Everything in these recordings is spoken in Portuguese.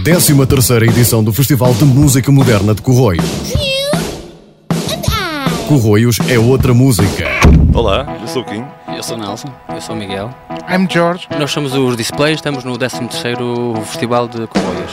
13ª edição do Festival de Música Moderna de Corroios. Corroios é outra música. Olá, eu sou o Kim. Eu sou o Nelson. Eu sou o Miguel. I'm George. Nós somos os Displays, estamos no 13º Festival de Corroios.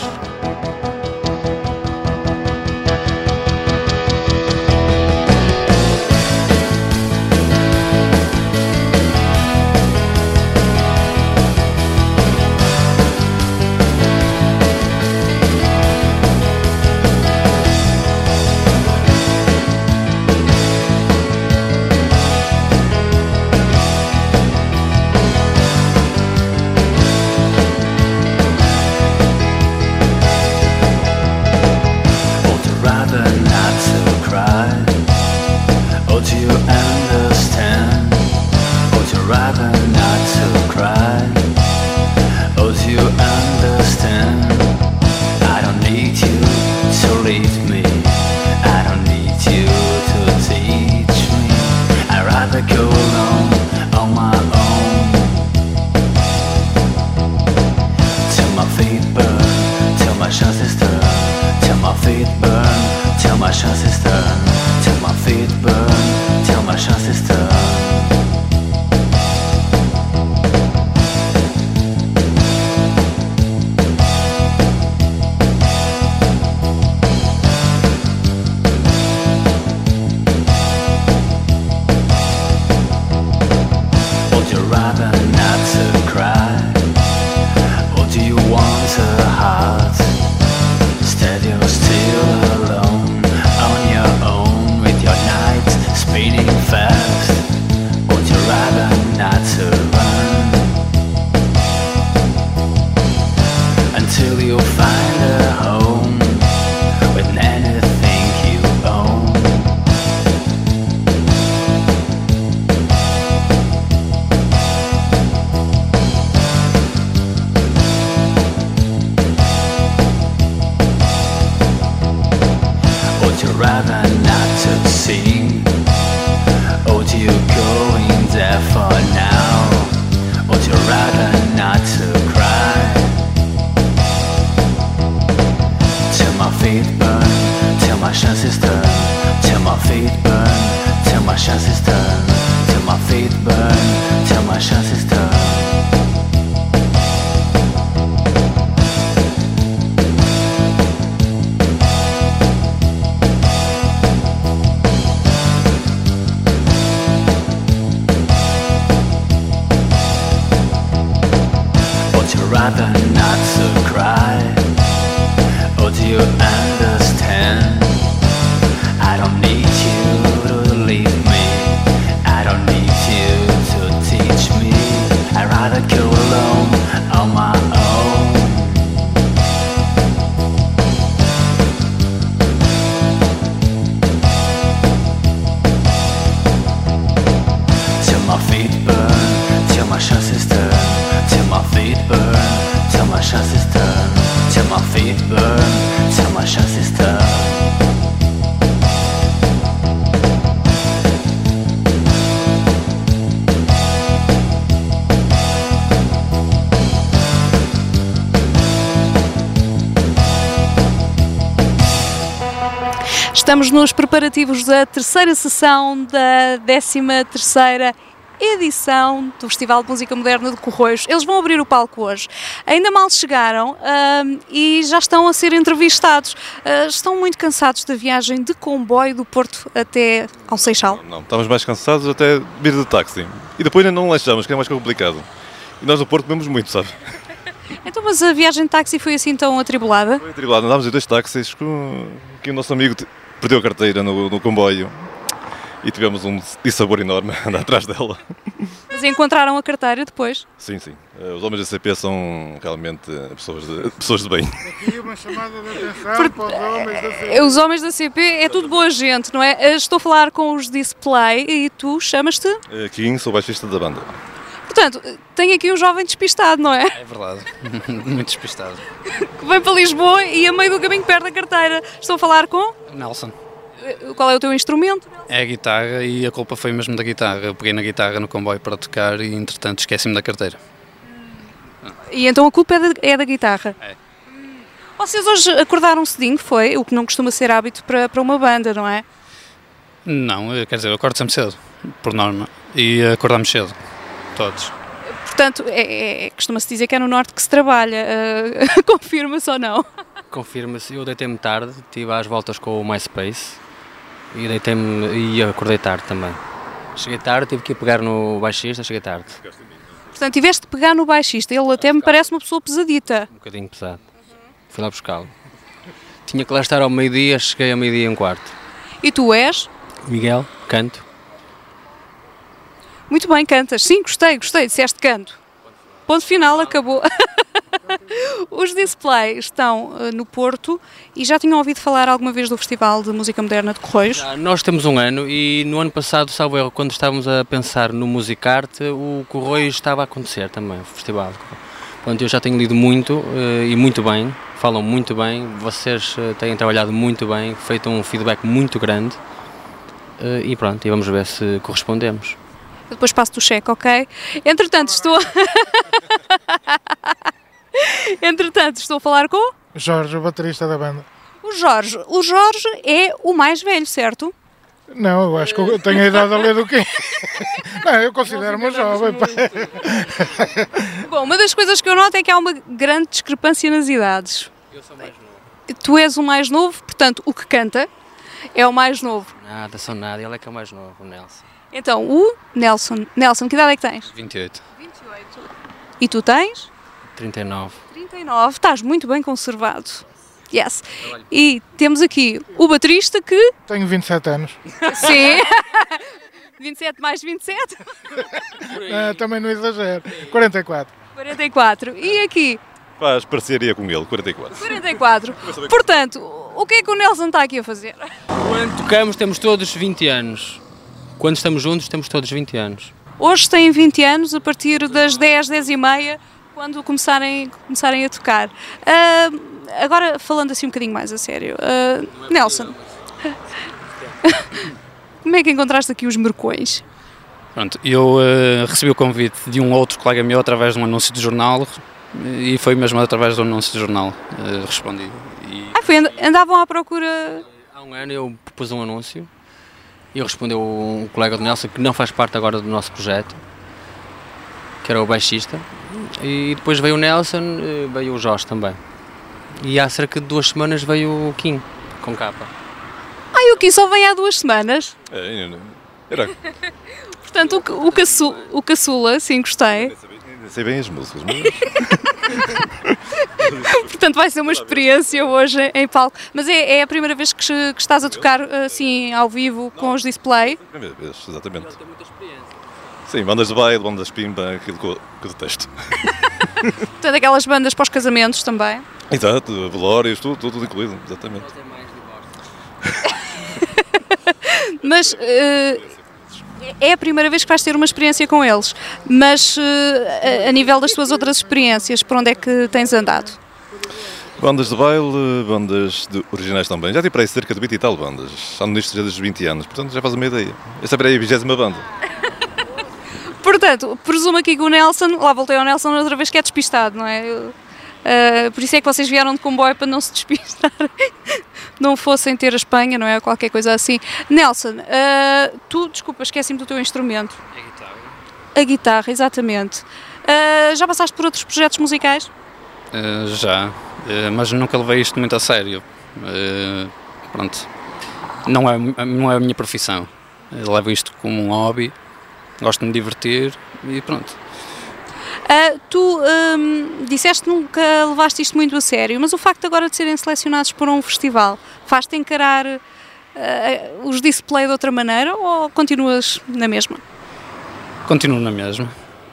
Estamos nos preparativos da terceira sessão da 13ª edição do Festival de Música Moderna de Corroios. Eles vão abrir o palco hoje. Ainda mal chegaram e já estão a ser entrevistados. Estão muito cansados da viagem de comboio do Porto até ao Seixal? Não, estamos mais cansados até vir de táxi. E depois ainda não lanchamos, que é mais complicado. E nós no Porto comemos muito, sabe? Então, mas a viagem de táxi foi assim tão atribulada? Foi atribulada. Andámos em 2 táxis que o nosso amigo perdeu a carteira no comboio e tivemos um dissabor enorme a andar atrás dela. Mas encontraram a carteira depois? Sim, sim. Os homens da CP são realmente pessoas de bem. Aqui uma chamada de atenção para os homens da CP. Os homens da CP é tudo boa gente, não é? Estou a falar com os Display e tu chamas-te? Kim, sou baixista da banda. Portanto, tem aqui um jovem despistado, não é? É verdade, muito despistado. Que vem para Lisboa e a meio do caminho perde a carteira. Estou a falar com? Nelson. Qual é o teu instrumento? É a guitarra e a culpa foi mesmo da guitarra. Eu peguei na guitarra no comboio para tocar e entretanto esqueci-me da carteira. E então a culpa é da guitarra? É. Vocês hoje acordaram cedinho, foi? O que não costuma ser hábito para uma banda, não é? Não, quer dizer, eu acordo sempre cedo, por norma, e acordamos cedo, todos. Portanto, costuma-se dizer que é no Norte que se trabalha. Confirma-se ou não? Confirma-se, eu deitei-me tarde, estive às voltas com o MySpace e deitei-me e acordei tarde também. Cheguei tarde, tive que ir pegar no baixista, cheguei tarde. Portanto, tiveste de pegar no baixista, ele até me parece uma pessoa pesadita. Um bocadinho pesado. Fui lá buscá-lo. Tinha que lá estar ao meio-dia, cheguei ao meio-dia e um quarto. E tu és? Miguel, canto. Muito bem, cantas. Sim, gostei, disseste canto. Ponto final, acabou. Os Display estão no Porto e já tinham ouvido falar alguma vez do Festival de Música Moderna de Corroios? Nós temos um ano e no ano passado, salvo erro, quando estávamos a pensar no Musicarte, o Corroios estava a acontecer também, o festival. Portanto, eu já tenho lido muito e muito bem, falam muito bem, vocês têm trabalhado muito bem, feito um feedback muito grande e pronto, e vamos ver se correspondemos. Depois passo-te o cheque, ok? Entretanto, estou a falar com Jorge, o baterista da banda. o Jorge. O Jorge é o mais velho, certo? Não, eu acho que eu tenho a idade a ler do quê? Não, eu considero-me jovem. Pá. Bom, uma das coisas que eu noto é que há uma grande discrepância nas idades. Eu sou mais novo. Tu és o mais novo, portanto, o que canta é o mais novo. Nada, sou nada, ele é que é o mais novo, o Nelson. Então, o Nelson. Nelson, que idade é que tens? 28. 28. E tu tens? 39. 39. Estás muito bem conservado. Yes. E temos aqui o baterista que... Tenho 27 anos. Sim. 27 mais 27? Também não exagero. 44. 44. E aqui? Faz parceria com ele, 44. 44. Portanto, o que é que o Nelson está aqui a fazer? Quando tocamos temos todos 20 anos. Quando estamos juntos temos todos 20 anos. Hoje têm 20 anos, a partir das 10, 10 e meia, quando começarem a tocar. Agora, falando assim um bocadinho mais a sério, Nelson, como é que encontraste aqui os Mercões? Pronto, eu recebi o convite de um outro colega meu através de um anúncio de jornal e foi mesmo através do anúncio de jornal, respondi. Andavam à procura... Há um ano eu propus um anúncio e respondeu um colega do Nelson que não faz parte agora do nosso projeto, que era o baixista, e depois veio o Nelson, veio o Jorge também. E há cerca de 2 semanas veio o Kim, com capa. Ai, o Kim só vem há 2 semanas? Era. Portanto, o caçula, sim, gostei. Nem sei bem as músicas, mas... Portanto, vai ser uma experiência hoje em palco. Mas é a primeira vez que estás a tocar assim ao vivo com os Display? Primeira vez, exatamente. Sim, bandas de baile, bandas de pimba, aquilo que eu detesto. Portanto, aquelas bandas para os casamentos também? Exato, velórios, tudo incluído, exatamente. Mas é a primeira vez que vais ter uma experiência com eles, mas a nível das tuas outras experiências, por onde é que tens andado? Bandas de baile, originais também. Já tive para aí cerca de 20 e tal bandas. Ando nisto já desde os 20 anos, portanto já faz uma ideia. Essa é a 20ª banda. Portanto, presumo aqui que o Nelson, lá voltei ao Nelson outra vez, que é despistado, não é? Por isso é que vocês vieram de comboio, para não se despistarem, não fossem ter a Espanha, não é? Qualquer coisa assim. Nelson, desculpa, esqueci-me do teu instrumento. A guitarra. A guitarra, exatamente. Já passaste por outros projetos musicais? Já, mas nunca levei isto muito a sério. Pronto, não é a minha profissão. Eu levo isto como um hobby, gosto de me divertir e pronto. Tu disseste que nunca levaste isto muito a sério, mas o facto agora de serem selecionados para um festival faz-te encarar os Display de outra maneira ou continuas na mesma? Continuo na mesma.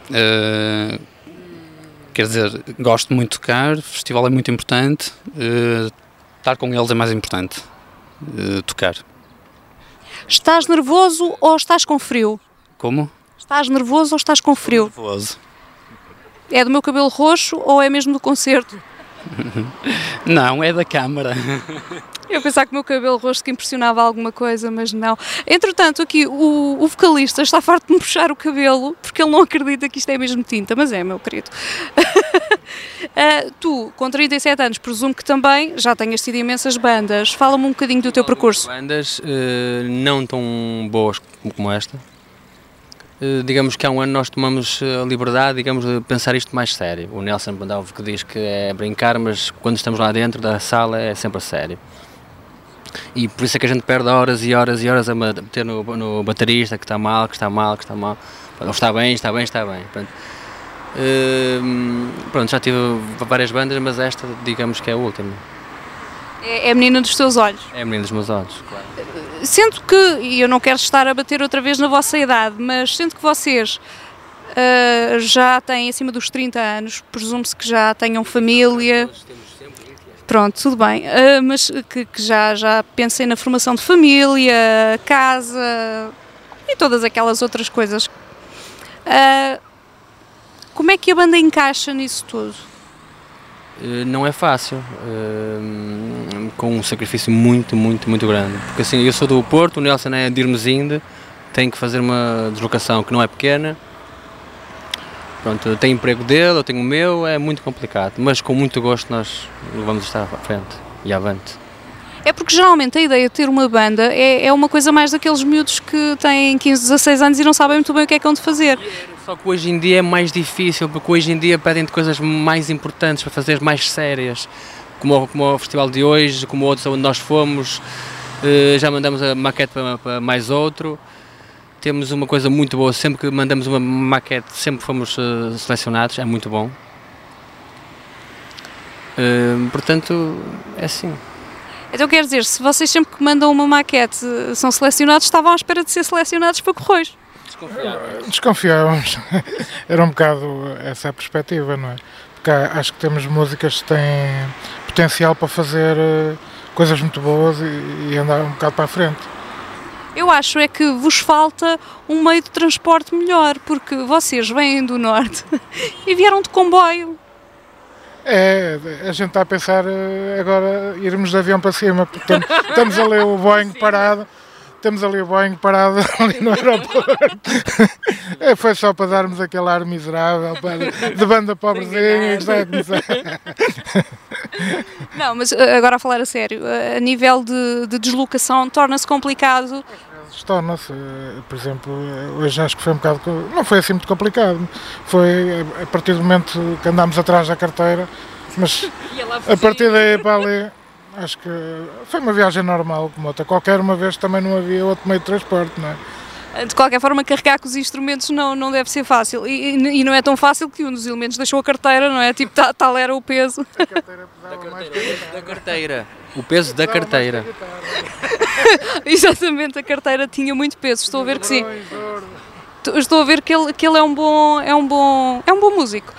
Quer dizer, gosto muito de tocar, o festival é muito importante, estar com eles é mais importante, tocar. Estás nervoso ou estás com frio? Como? Estás nervoso ou estás com frio? Nervoso. É do meu cabelo roxo ou é mesmo do concerto? Não, é da câmara. Eu pensava que o meu cabelo rosto que impressionava alguma coisa, mas não. Entretanto, aqui o vocalista está farto de me puxar o cabelo, porque ele não acredita que isto é mesmo tinta, mas é, meu querido. Tu, com 37 anos, presumo que também já tenhas tido imensas bandas. Fala-me um bocadinho do teu percurso. Bandas não tão boas como esta. Digamos que há um ano nós tomamos a liberdade, digamos, de pensar isto mais sério. O Nelson Bandalvo que diz que é brincar, mas quando estamos lá dentro da sala é sempre a sério. E por isso é que a gente perde horas e horas e horas a meter no baterista que está mal, que está mal, que está mal. Ou está bem, está bem, está bem. Pronto, já tive várias bandas, mas esta digamos que é a última. É a menina dos teus olhos. É a menina dos meus olhos, claro. Sendo que, e eu não quero estar a bater outra vez na vossa idade, mas sendo que vocês já têm acima dos 30 anos, presume-se que já tenham família. Pronto, tudo bem, mas que já pensem na formação de família, casa e todas aquelas outras coisas. Como é que a banda encaixa nisso tudo? Não é fácil, com um sacrifício muito grande, porque assim, eu sou do Porto, o Nelson é de Irmesinde, tem que fazer uma deslocação que não é pequena. Pronto, tem emprego dele, eu tenho o meu, é muito complicado, mas com muito gosto nós vamos estar à frente e avante. É porque geralmente a ideia de ter uma banda é uma coisa mais daqueles miúdos que têm 15, 16 anos e não sabem muito bem o que é que hão de fazer. Só que hoje em dia é mais difícil, porque hoje em dia pedem-te coisas mais importantes para fazer mais sérias, como o festival de hoje, como outros onde nós fomos, já mandamos a maquete para mais outro. Temos uma coisa muito boa, sempre que mandamos uma maquete, sempre fomos selecionados, é muito bom. Portanto, é assim. Então quer dizer, se vocês sempre que mandam uma maquete são selecionados, estavam à espera de ser selecionados para Correios? Desconfiávamos. Era um bocado essa a perspectiva, não é? Porque acho que temos músicas que têm potencial para fazer coisas muito boas e andar um bocado para a frente. Eu acho é que vos falta um meio de transporte melhor, porque vocês vêm do norte e vieram de comboio. A gente está a pensar agora irmos de avião para cima, porque estamos ali o Boeing parado, ali no aeroporto. Foi só para darmos aquele ar miserável, de banda pobrezinha, que está a começar. Não, mas agora a falar a sério, a nível de deslocação torna-se complicado. Torna-se, por exemplo, hoje acho que foi um bocado, não foi assim muito complicado, foi a partir do momento que andámos atrás da carteira, mas a partir daí para ali, acho que foi uma viagem normal, como outra, qualquer uma vez também não havia outro meio de transporte, não é? De qualquer forma, carregar com os instrumentos não deve ser fácil, e não é tão fácil que um dos elementos deixou a carteira, não é? Tipo, tal era o peso. A carteira pesava mais que a guitarra. Da carteira. O peso da carteira. Exatamente, a carteira tinha muito peso, estou a ver que sim. Estou a ver que ele é um bom músico.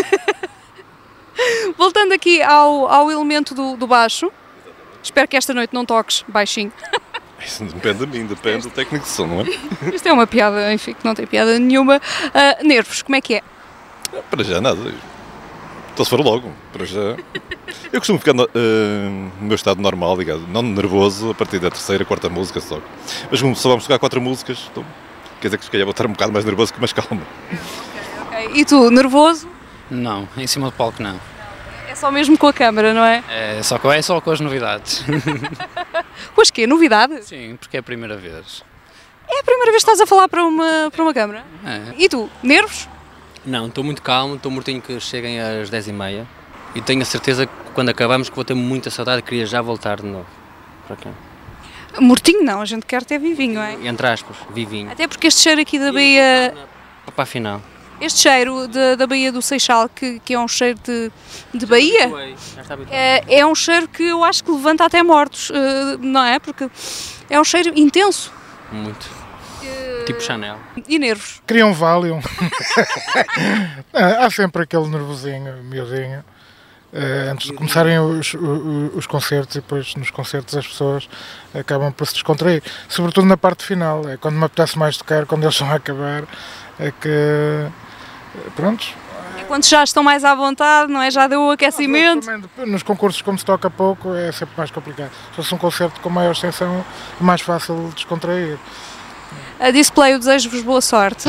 Voltando aqui ao elemento do baixo, espero que esta noite não toques baixinho. Isso não depende de mim, depende do técnico de som, não é? Isto é uma piada, enfim, que não tem piada nenhuma. Nervos, como é que é? Para já nada. Então se for logo, para já. Eu costumo ficar no meu estado normal, digamos, não nervoso, a partir da terceira, quarta música só. Mas como só vamos tocar 4 músicas, então, quer dizer que se calhar vou estar um bocado mais nervoso que mais calma. Okay. E tu, nervoso? Não, em cima do palco não. É só mesmo com a câmara, não é? É só com as novidades. Com as quê? Novidade? Sim, porque é a primeira vez. É a primeira vez que estás a falar para uma câmara? É. E tu, nervos? Não, estou muito calmo, estou mortinho que cheguem às 10h30 e tenho a certeza que quando acabamos que vou ter muita saudade e queria já voltar de novo para cá. Mortinho não, a gente quer ter vivinho, não é? Entre aspas, vivinho. Até porque este cheiro aqui da Baía, Para a final. este cheiro da Baía do Seixal, que é um cheiro de Baía, Já está habituado. é um cheiro que eu acho que levanta até mortos, não é? Porque é um cheiro intenso. Muito. Tipo Chanel. E nervos? Queria um Valium. Há sempre aquele nervosinho, miudinho, antes de começarem os concertos, e depois nos concertos as pessoas acabam por se descontrair. Sobretudo na parte final, é quando me apetece mais tocar, quando eles vão a acabar, é que, prontos. É Quando já estão mais à vontade, não é? Já deu o aquecimento. Nos concursos, como se toca pouco, é sempre mais complicado. Se fosse um concerto com maior extensão, é mais fácil descontrair. A Display, eu desejo-vos boa sorte.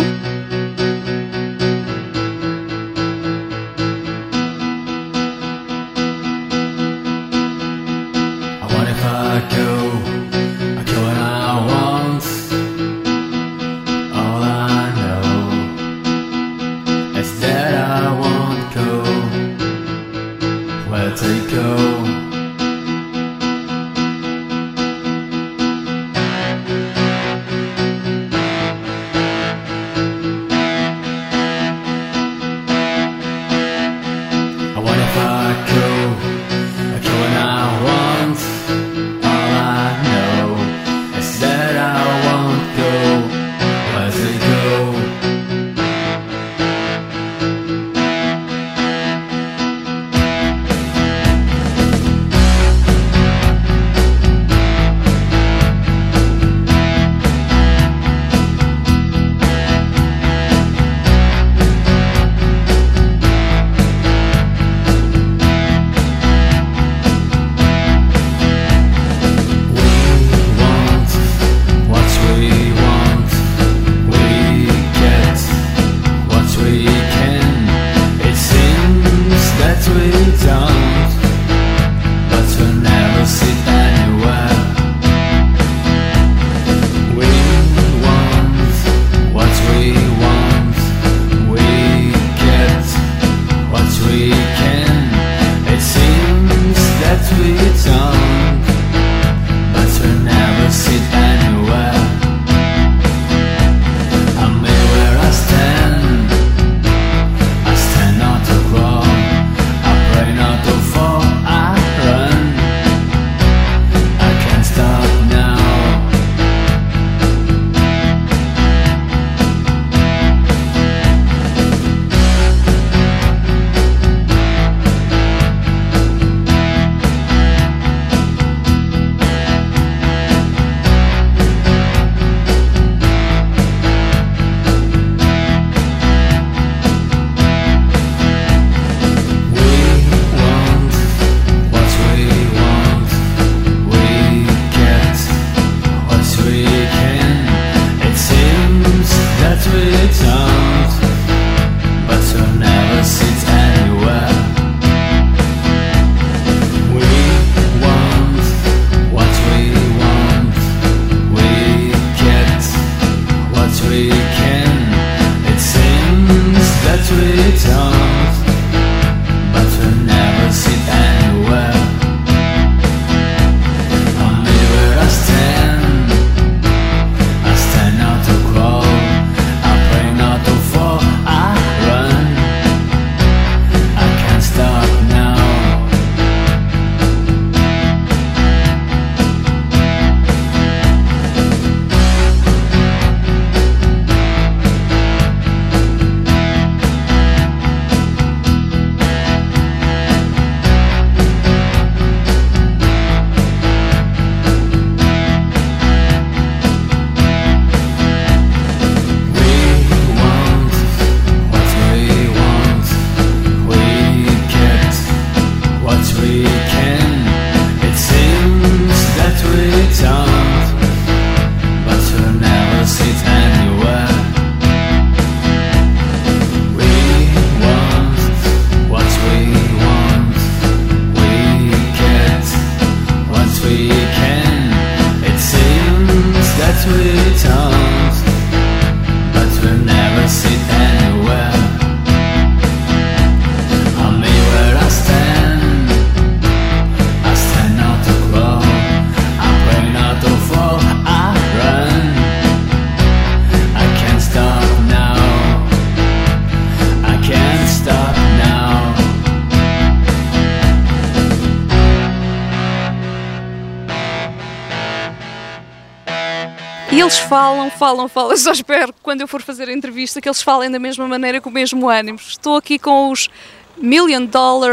E eles falam, eu só espero que quando eu for fazer a entrevista que eles falem da mesma maneira, com o mesmo ânimo. Estou aqui com os $1 Million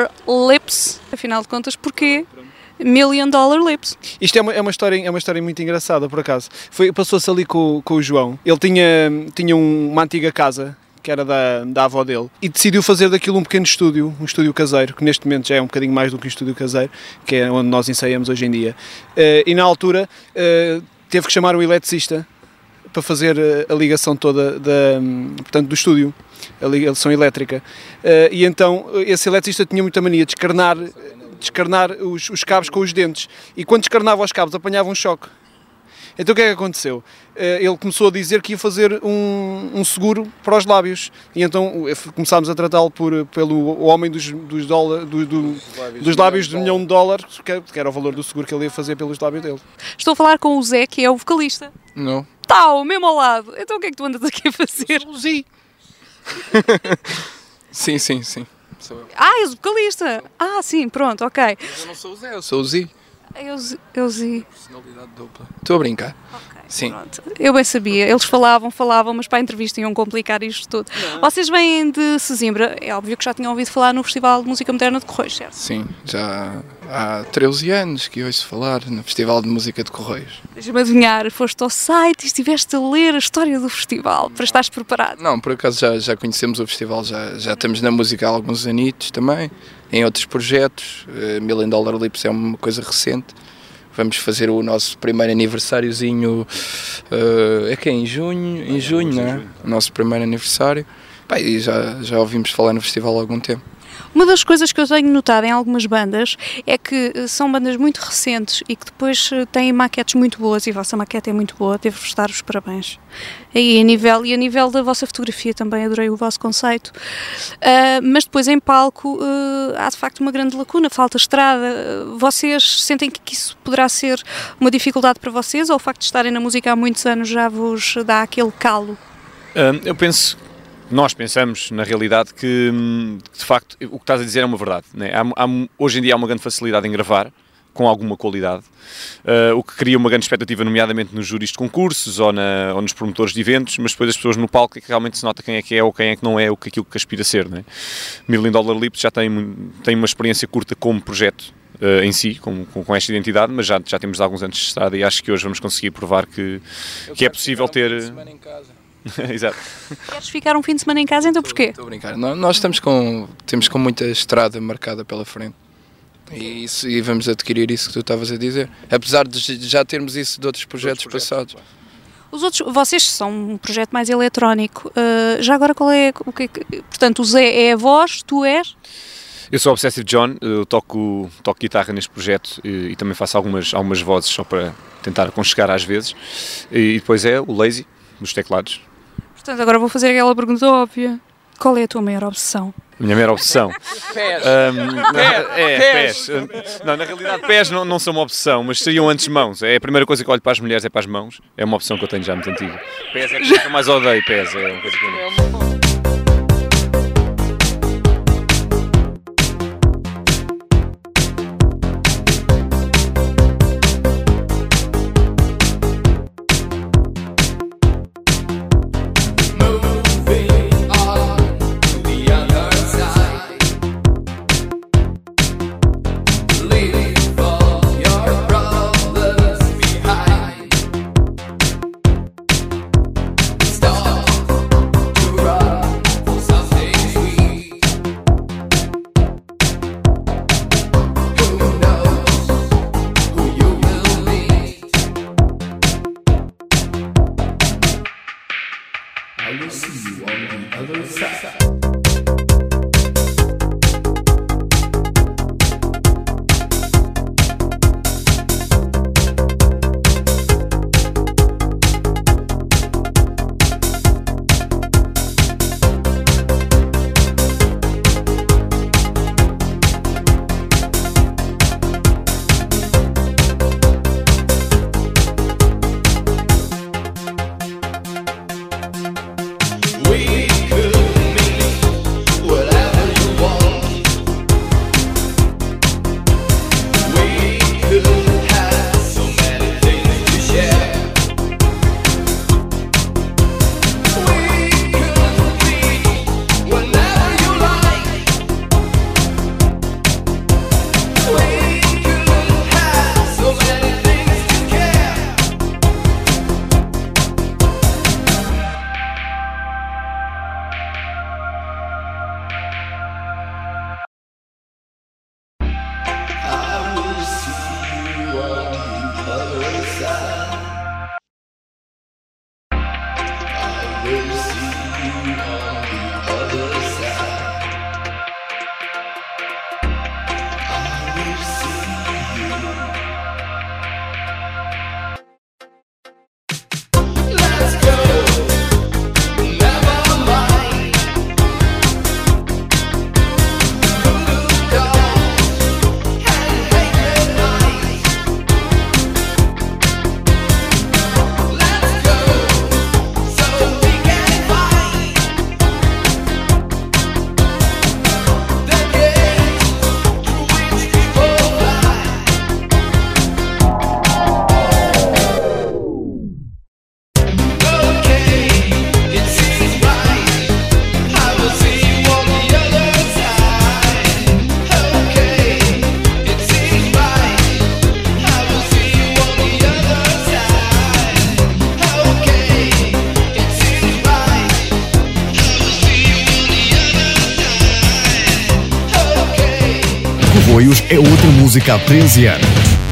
Lips, afinal de contas, porquê $1 Million Lips? Isto é uma história muito engraçada, por acaso. Passou-se ali com o João. Ele tinha uma antiga casa que era da avó dele, e decidiu fazer daquilo um pequeno estúdio, um estúdio caseiro, que neste momento já é um bocadinho mais do que um estúdio caseiro, que é onde nós ensaiamos hoje em dia. E na altura teve que chamar um eletricista para fazer a ligação toda portanto, do estúdio, a ligação elétrica. E então esse eletricista tinha muita mania de descarnar os cabos com os dentes, e quando descarnava os cabos apanhava um choque. Então o que é que aconteceu? Ele começou a dizer que ia fazer um seguro para os lábios, e então começámos a tratá-lo pelo homem dos lábios de $1 milhão, que era o valor do seguro que ele ia fazer pelos lábios dele. Estou a falar com o Zé, que é o vocalista. Não. Tá, mesmo ao lado. Então o que é que tu andas aqui a fazer? Eu sou Sim. Sou eu. Ah, és o vocalista. Ah, sim, pronto, ok. Mas eu não sou o Zé, eu sou o Zi. Eu Zi. Personalidade dupla. Estou a brincar. Ok, Sim. pronto. Eu bem sabia. Eles falavam, mas para a entrevista iam complicar isto tudo. Não. Vocês vêm de Sesimbra. É óbvio que já tinham ouvido falar no Festival de Música Moderna de Corroios, certo? Sim, já há 13 anos que ouço falar no Festival de Música de Corroios. Deixa-me adivinhar, foste ao site e estiveste a ler a história do festival para estares preparado? Não, por acaso já conhecemos o festival, já estamos na música há alguns anitos também, em outros projetos. $1 Million Lips é uma coisa recente. Vamos fazer o nosso primeiro aniversáriozinho, em junho, não é? O nosso primeiro aniversário. Pá, e já ouvimos falar no festival há algum tempo. Uma das coisas que eu tenho notado em algumas bandas é que são bandas muito recentes e que depois têm maquetes muito boas, e a vossa maquete é muito boa, devo-vos dar os parabéns. E a nível da vossa fotografia também adorei o vosso conceito. Mas depois em palco há de facto uma grande lacuna, falta estrada. Vocês sentem que isso poderá ser uma dificuldade para vocês, ou o facto de estarem na música há muitos anos já vos dá aquele calo? Nós pensamos, na realidade, que de facto o que estás a dizer é uma verdade, né? Hoje em dia há uma grande facilidade em gravar, com alguma qualidade, o que cria uma grande expectativa, nomeadamente nos júris de concursos ou nos promotores de eventos, mas depois as pessoas no palco é que realmente se nota quem é ou quem é que não é aquilo que aspira a ser, né? $1 Million Lips já tem uma experiência curta como projeto em si, com esta identidade, mas já temos alguns anos de estrada, e acho que hoje vamos conseguir provar que é possível ter... Exato. Queres ficar um fim de semana em casa, então porquê? Estou a brincar. Nós temos com muita estrada marcada pela frente, e vamos adquirir isso que tu estavas a dizer, apesar de já termos isso de outros projetos passados. Vocês são um projeto mais eletrónico. Já agora portanto, o Zé é a voz, tu és? Eu sou o Obsessive John, eu toco guitarra neste projeto e também faço algumas vozes só para tentar aconchegar às vezes, e depois é o Lazy nos teclados. Portanto, agora vou fazer aquela pergunta óbvia. Qual é a tua maior obsessão? A minha maior obsessão? Pés. Não, na realidade pés não são uma obsessão, mas seriam antes mãos. É a primeira coisa que olho para as mulheres, é para as mãos. É uma opção que eu tenho já muito antiga. Pés é a coisa que eu mais odeio, pés. É uma coisa que eu não... We could meet Corroios é outra música há 13 anos.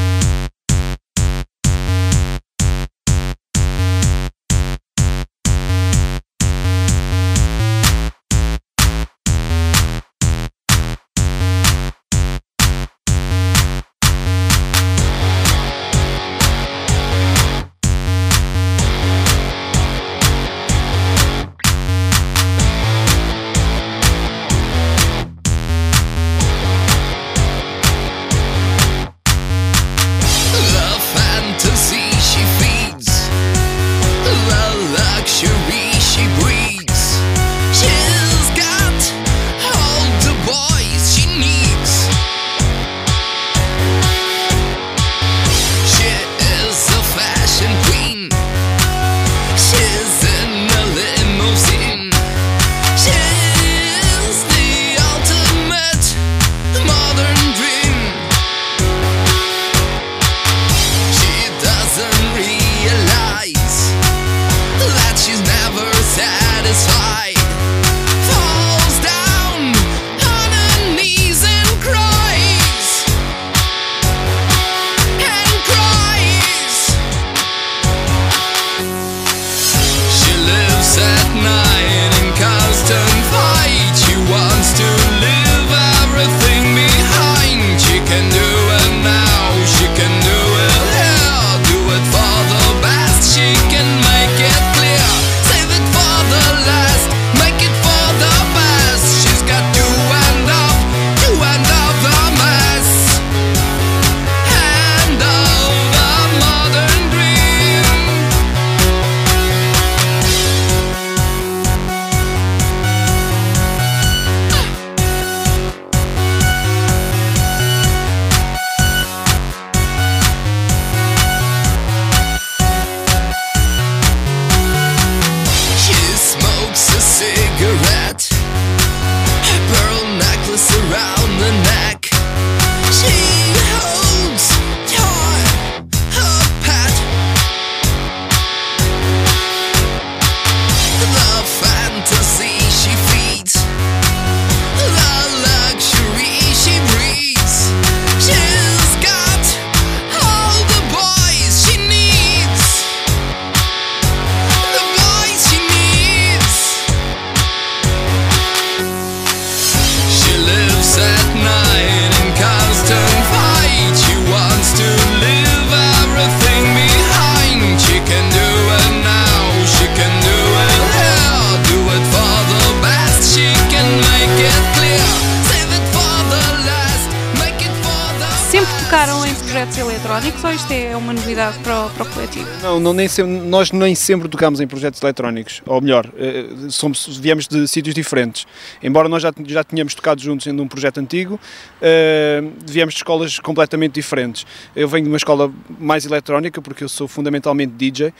Tocaram em projetos eletrónicos ou isto é uma novidade para o coletivo? Não, nós nem sempre tocámos em projetos eletrónicos, ou melhor, viemos de sítios diferentes. Embora nós já tínhamos tocado juntos em um projeto antigo, viemos de escolas completamente diferentes. Eu venho de uma escola mais eletrónica porque eu sou fundamentalmente DJ,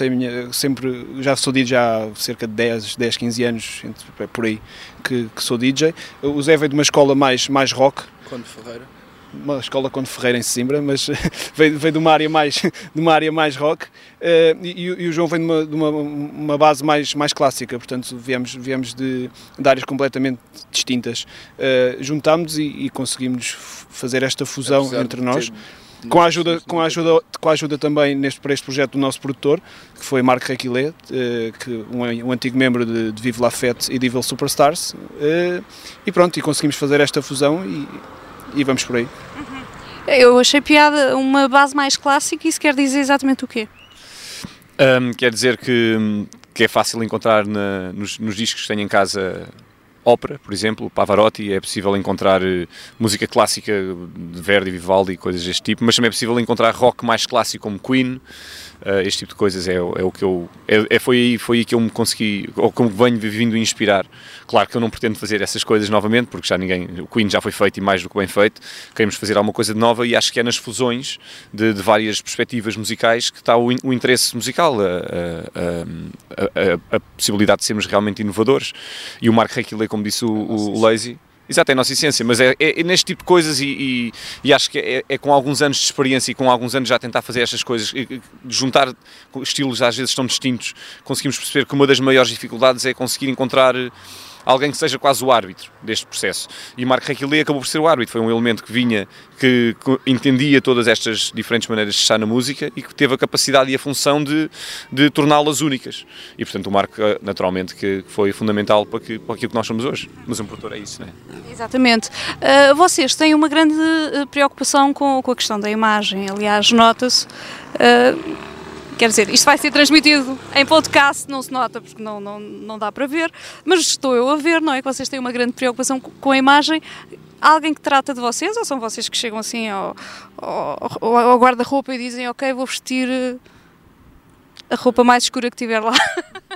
já sou DJ há cerca de 10, 15 anos, por aí que sou DJ. O Zé veio de uma escola mais rock. Conde Ferreira. Uma escola Conde Ferreira em Sesimbra, mas veio de uma área mais rock, e o João vem de uma base mais clássica, portanto viemos de áreas completamente distintas. Juntámos e conseguimos fazer esta fusão entre nós, com a ajuda também para este projeto do nosso produtor, que foi Marc Requilé, um antigo membro de Vive La Fête e de Evil Superstars, e pronto, e conseguimos fazer esta fusão e vamos por aí. Eu achei piada uma base mais clássica, isso quer dizer exatamente o quê? Quer dizer que é fácil encontrar nos discos que tenho em casa ópera, por exemplo, Pavarotti, é possível encontrar música clássica de Verdi, Vivaldi, coisas deste tipo, mas também é possível encontrar rock mais clássico como Queen, este tipo de coisas é o que eu... Foi aí que eu me consegui, ou como venho vindo inspirar. Claro que eu não pretendo fazer essas coisas novamente, porque o Queen já foi feito e mais do que bem feito, queremos fazer alguma coisa de nova e acho que é nas fusões de várias perspectivas musicais que está o interesse musical, a possibilidade de sermos realmente inovadores. E o Marc Requilé, como disse o Lazy, exato, é a nossa essência, mas é neste tipo de coisas e acho que é com alguns anos de experiência e com alguns anos já a tentar fazer estas coisas, de juntar estilos às vezes tão distintos, conseguimos perceber que uma das maiores dificuldades é conseguir encontrar alguém que seja quase o árbitro deste processo. E o Marco Requilé acabou por ser o árbitro, foi um elemento que vinha, que entendia todas estas diferentes maneiras de estar na música e que teve a capacidade e a função de torná-las únicas. E portanto o Marco, naturalmente, que foi fundamental para aquilo que nós somos hoje. Mas um produtor é isso, não é? Exatamente. Vocês têm uma grande preocupação com a questão da imagem, aliás, nota-se. Quer dizer, isto vai ser transmitido em podcast, não se nota porque não dá para ver, mas estou eu a ver, não é? Que vocês têm uma grande preocupação com a imagem. Há alguém que trata de vocês ou são vocês que chegam assim ao guarda-roupa e dizem ok, vou vestir a roupa mais escura que tiver lá?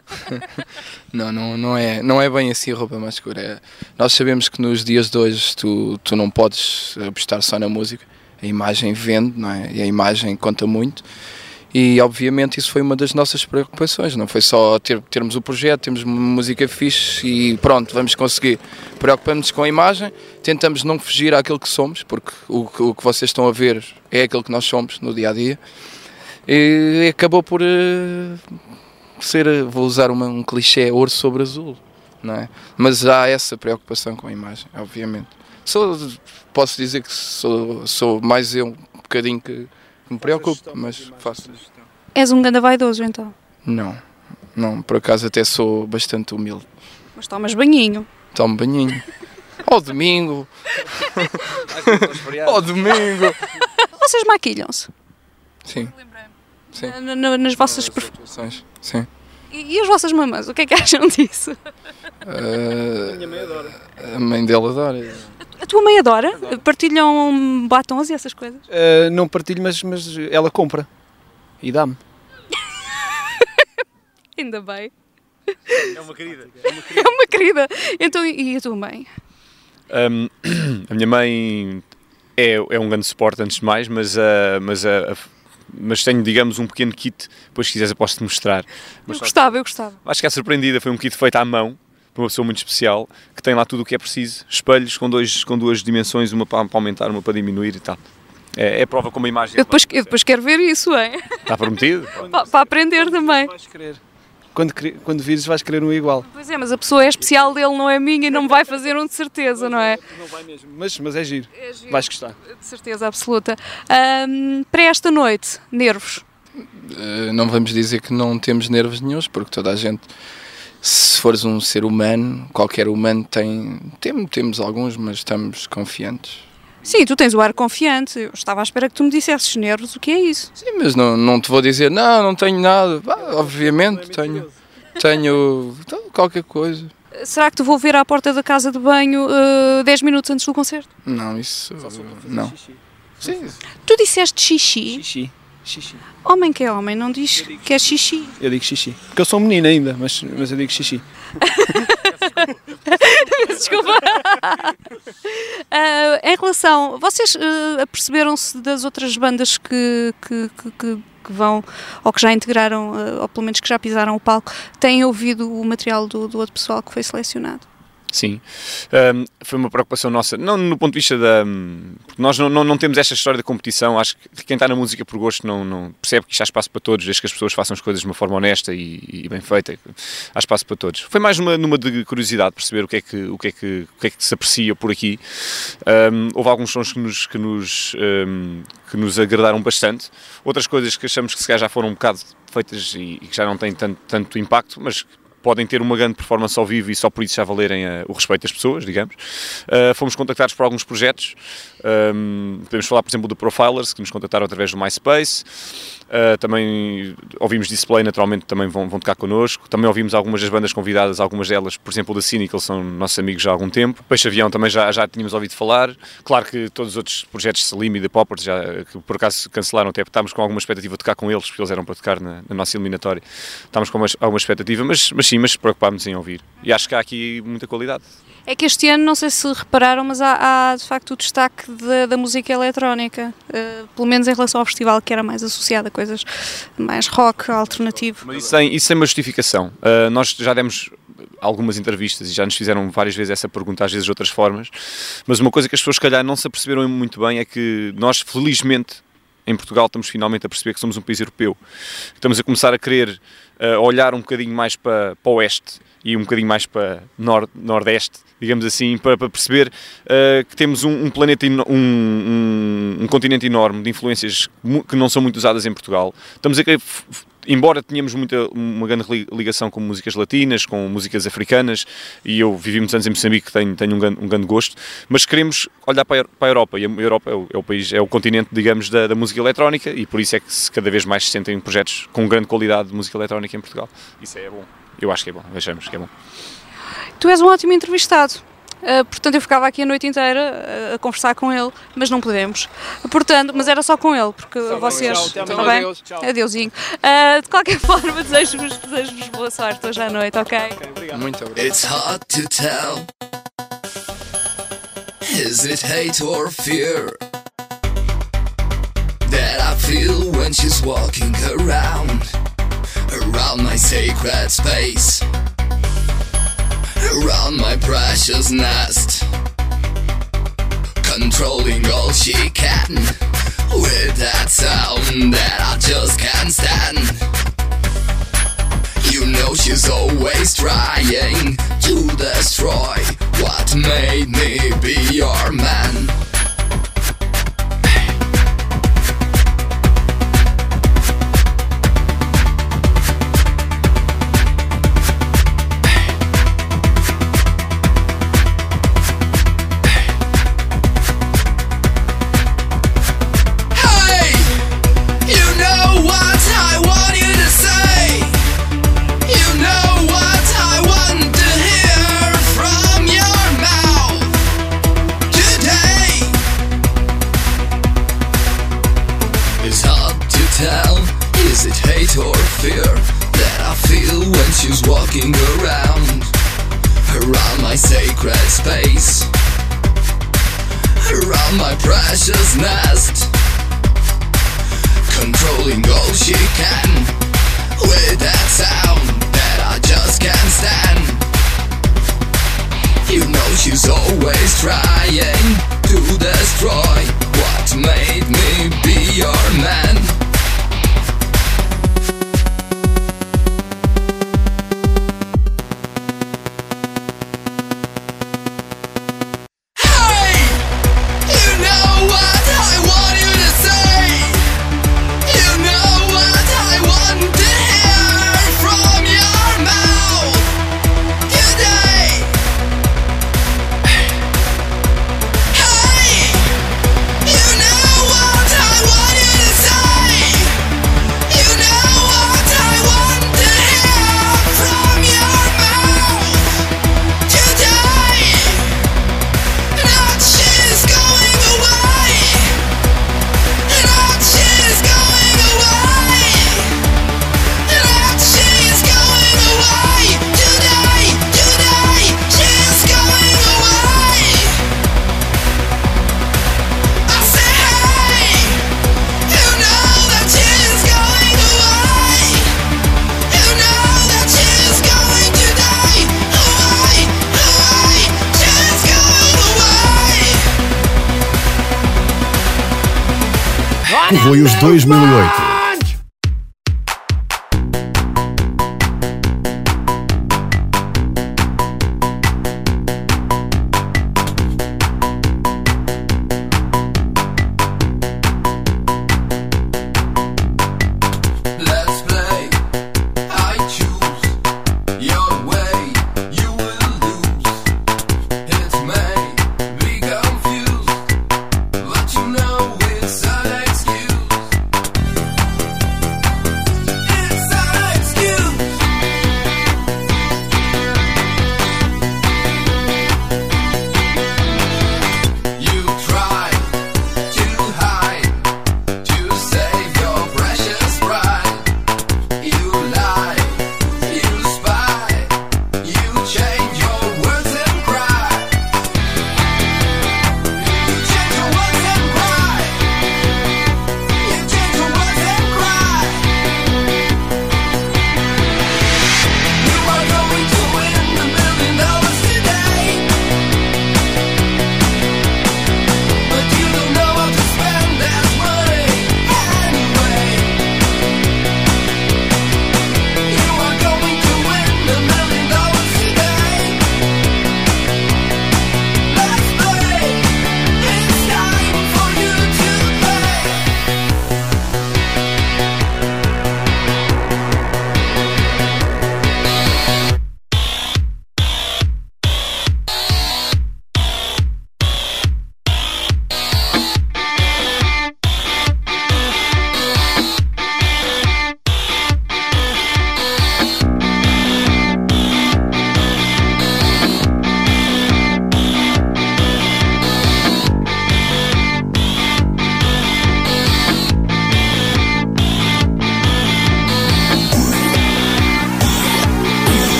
Não é bem assim a roupa mais escura. Nós sabemos que nos dias de hoje tu não podes apostar só na música, a imagem vende, não é? E a imagem conta muito. E obviamente isso foi uma das nossas preocupações, não foi só termos o projeto, termos uma música fixe e pronto, vamos conseguir. Preocupamos-nos com a imagem, tentamos não fugir àquilo que somos, porque o que vocês estão a ver é aquilo que nós somos no dia-a-dia. E acabou por ser, vou usar um clichê, ouro sobre azul, não é? Mas há essa preocupação com a imagem, obviamente. Posso dizer que sou mais eu um bocadinho que me preocupo, mas faço. És um ganda vaidoso, então? Não, por acaso até sou bastante humilde. Mas tomas banhinho? Tomo banhinho. Ao domingo. Ao domingo. Vocês maquilham-se? Sim. Sim. Nas vossas situações, sim. E as vossas mamãs, o que é que acham disso? A minha mãe adora. A mãe dela adora. A tua mãe adora? Partilham batons e essas coisas? Não partilho, mas ela compra e dá-me. Ainda bem. É uma querida. É uma querida. Então, e a tua mãe? A minha mãe é um grande suporte antes de mais, mas tenho, digamos, um pequeno kit, depois se quiseres eu posso-te mostrar. Eu gostava. Acho que é surpreendida, foi um kit feito à mão, por uma pessoa muito especial, que tem lá tudo o que é preciso, espelhos com duas dimensões, uma para aumentar, uma para diminuir e tal. É prova como a imagem... Eu depois quero ver isso, hein? Está prometido? Para aprender também. Vais querer. Quando vires vais querer um igual. Pois é, mas a pessoa é especial dele, não é minha e não me vai fazer um de certeza, não é? Não vai mesmo, mas é giro. Vais gostar. De certeza absoluta. Para esta noite, nervos? Não vamos dizer que não temos nervos nenhuns, porque toda a gente, se fores um ser humano, qualquer humano temos alguns, mas estamos confiantes. Sim, tu tens o ar confiante. Eu estava à espera que tu me dissesses nervos. O que é isso? Sim, mas não te vou dizer, não tenho nada. Obviamente tenho qualquer coisa. Será que te vou ver à porta da casa de banho 10 minutos antes do concerto? Não, isso não. Sim. Tu disseste xixi? Xixi. Homem que é homem, não diz que é xixi. Eu digo xixi. Porque eu sou um menino ainda, mas eu digo xixi. Desculpa. Em relação... Vocês aperceberam-se das outras bandas que vão, ou que já integraram, ou pelo menos que já pisaram o palco, têm ouvido o material do outro pessoal que foi selecionado? Sim, foi uma preocupação nossa, não no ponto de vista porque nós não temos esta história da competição. Acho que quem está na música por gosto não percebe que isto há espaço para todos, desde que as pessoas façam as coisas de uma forma honesta e bem feita, há espaço para todos. Foi mais numa de curiosidade, perceber o que é que se aprecia por aqui. Houve alguns sons que nos agradaram bastante, outras coisas que achamos que se calhar já foram um bocado feitas e que já não têm tanto impacto, mas podem ter uma grande performance ao vivo e só por isso já valerem o respeito das pessoas, digamos. Fomos contactados por alguns projetos, podemos falar, por exemplo, do Profilers, que nos contactaram através do MySpace. Também ouvimos Display, naturalmente também vão tocar connosco. Também ouvimos algumas das bandas convidadas, algumas delas, por exemplo, da Cynical, são nossos amigos já há algum tempo. Peixe Avião também já tínhamos ouvido falar. Claro que todos os outros projetos de Salim e da Poppers, que por acaso cancelaram, até porque estávamos com alguma expectativa de tocar com eles, porque eles eram para tocar na nossa eliminatória. Estávamos com alguma expectativa, mas preocupámos em ouvir. E acho que há aqui muita qualidade. É que este ano, não sei se repararam, mas há de facto o destaque da música eletrónica, pelo menos em relação ao festival, que era mais associado a coisas mais rock, alternativo. Mas isso sem uma justificação. Nós já demos algumas entrevistas e já nos fizeram várias vezes essa pergunta, às vezes de outras formas, mas uma coisa que as pessoas se calhar não se aperceberam muito bem é que nós, felizmente, em Portugal estamos finalmente a perceber que somos um país europeu. Estamos a começar a querer olhar um bocadinho mais para o oeste e um bocadinho mais para nordeste, digamos assim, para perceber que temos um planeta, um continente enorme de influências que não são muito usadas em Portugal. Estamos a querer, embora tenhamos uma grande ligação com músicas latinas, com músicas africanas, e eu vivi muitos anos em Moçambique, tenho um grande gosto, mas queremos olhar para a Europa, e a Europa é o continente, digamos, da música eletrónica, e por isso é que cada vez mais se sentem projetos com grande qualidade de música eletrónica em Portugal. Isso é bom. Eu acho que é bom, achamos que é bom. Tu és um ótimo entrevistado. Portanto, eu ficava aqui a noite inteira a conversar com ele, mas não podemos. Portanto, mas era só com ele, porque vocês... Está bem? Adeusinho. De qualquer forma, desejo-vos boa sorte hoje à noite, ok? Muito obrigado. It's hard to tell. Is it hate or fear that I feel when she's walking around my sacred space, around my precious nest, controlling all she can with that sound that I just can't stand. You know she's always trying to destroy what made me be your man. Walking around my sacred space, around my precious nest, controlling all she can with that sound that I just can't stand. You know she's always trying to destroy what made me be your man. Corroios 2008.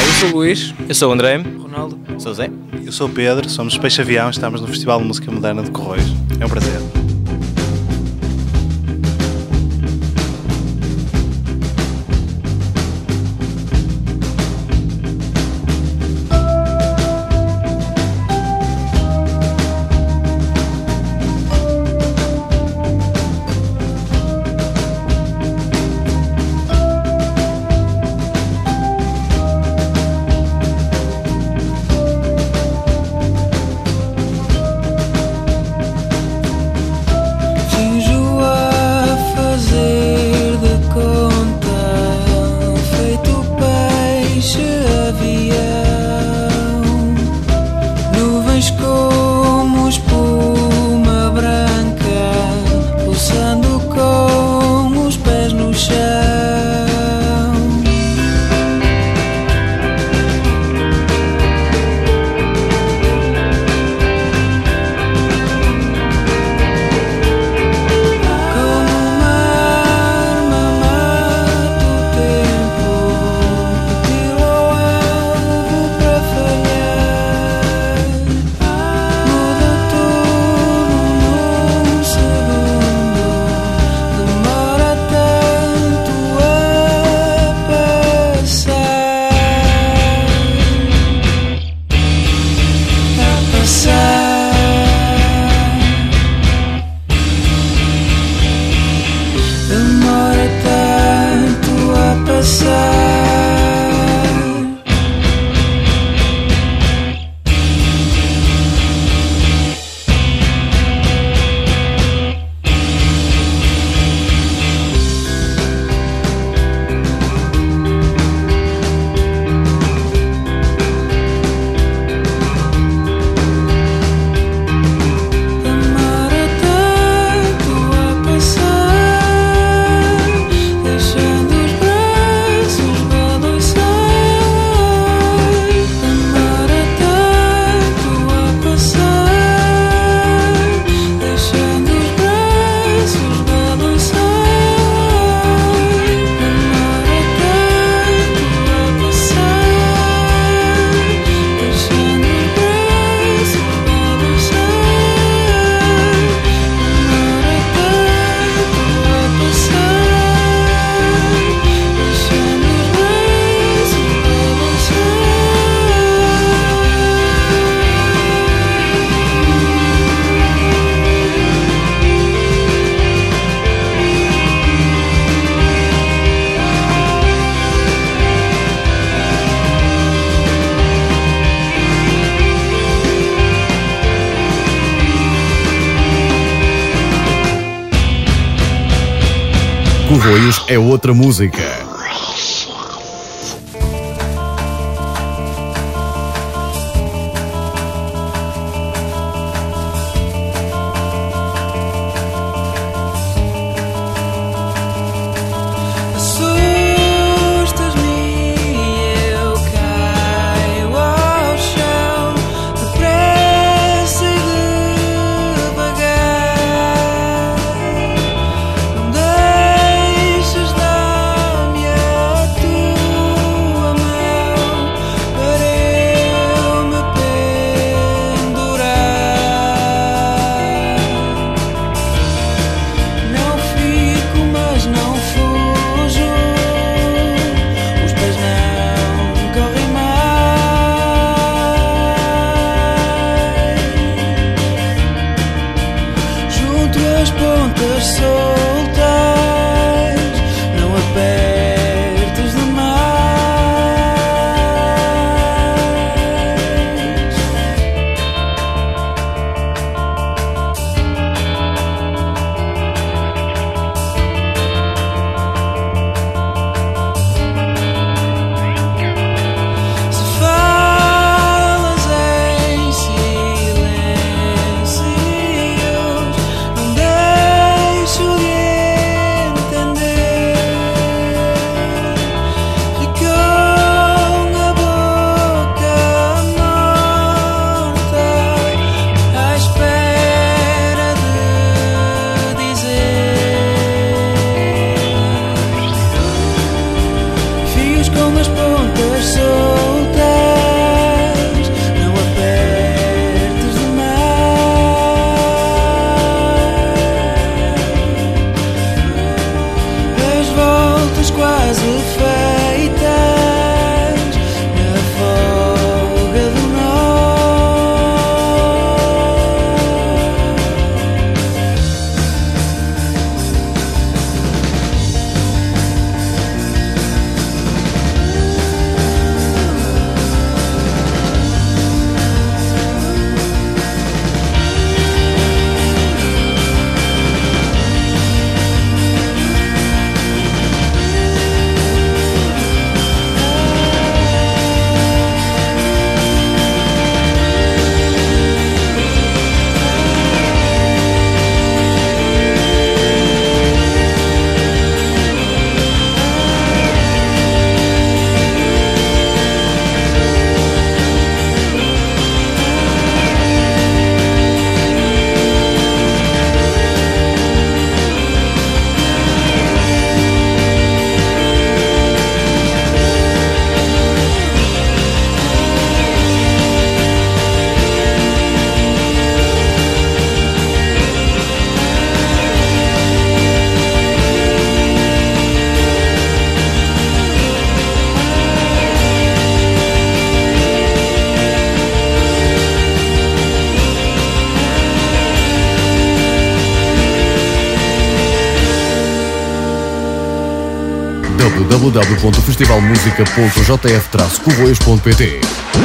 eu sou o Luís. Eu sou o André. Ronaldo. Sou o Zé. Eu sou o Pedro, somos Peixe Avião, estamos no Festival de Música Moderna de Corroios. É um prazer. Corroios é outra música. Deixas dar-me www.festivalmusica.jf-corroios.pt.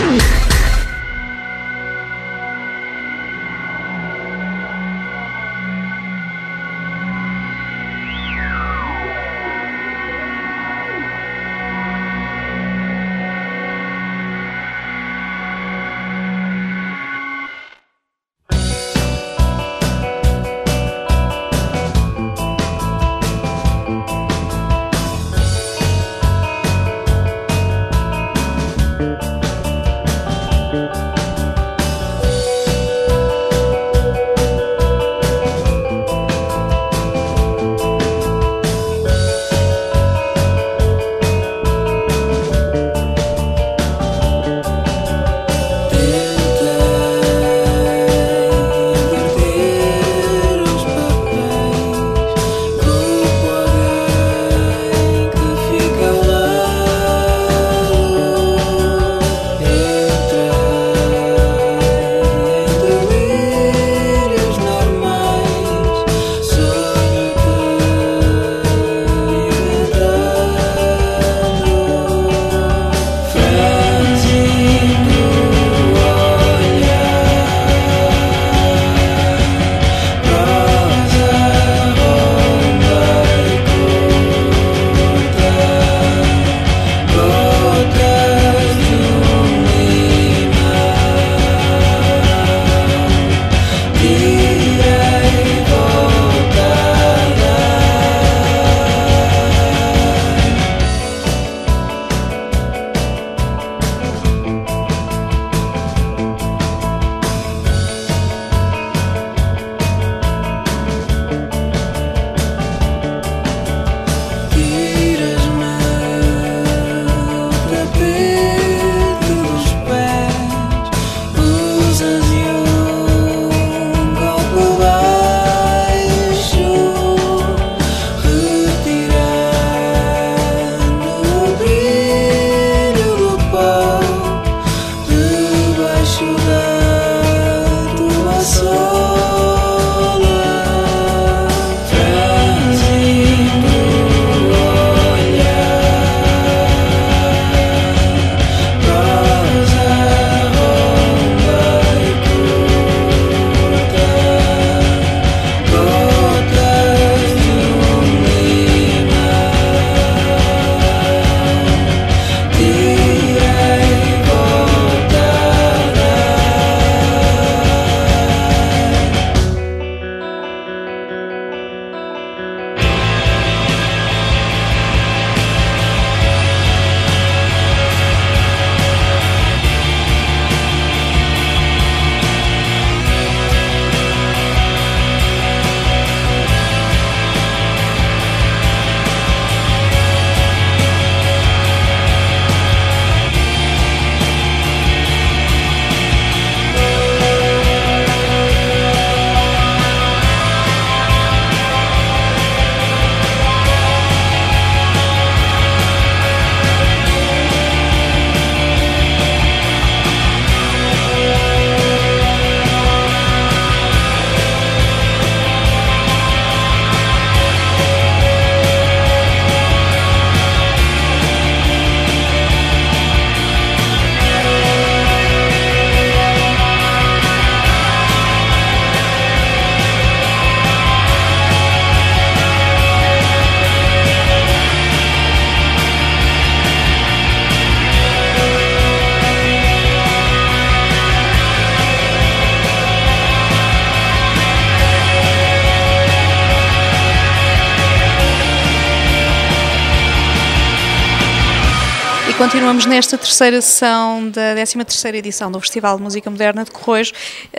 Continuamos nesta terceira sessão da 13ª edição do Festival de Música Moderna de Corroios.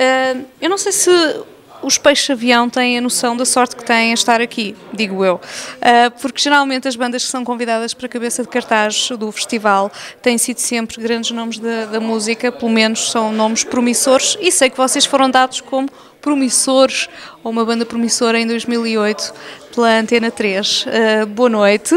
Eu não sei se os peixes-avião têm a noção da sorte que têm a estar aqui, digo eu, porque geralmente as bandas que são convidadas para a cabeça de cartaz do festival têm sido sempre grandes nomes da música, pelo menos são nomes promissores, e sei que vocês foram dados como promissores, ou uma banda promissora em 2008 pela Antena 3. Boa noite.